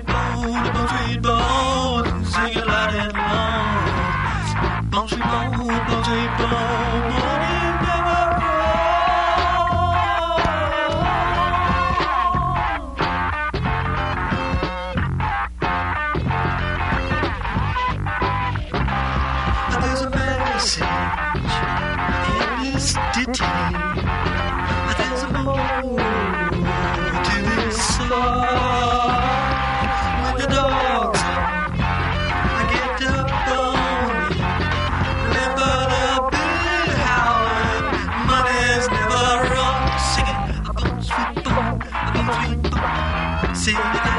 sweet bone, sing it loud and long. Bone, sweet bone, it never wrong. There's a message in this ditty. There's a more to this song. When the dogs I get up on me. Remember the big howling. Money's never wrong. Sing it, a bone, sweet bone, sing it.